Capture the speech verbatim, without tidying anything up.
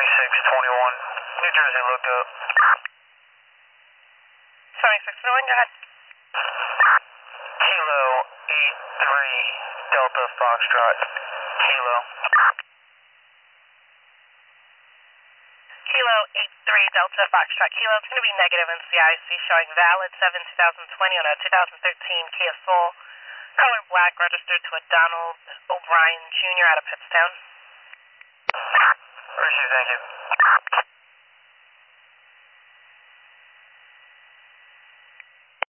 twenty-six twenty-one, New Jersey lookup. twenty-six twenty-one, go ahead. Kilo eight three Delta Foxtrot. Kilo. Kilo eight three Delta Foxtrot. Kilo, it's going to be negative in C I C, showing valid seven twenty twenty on a two thousand thirteen Kia Soul. Color black, registered to a Donald O'Brien Junior out of Pittstown. Appreciate it, thank you.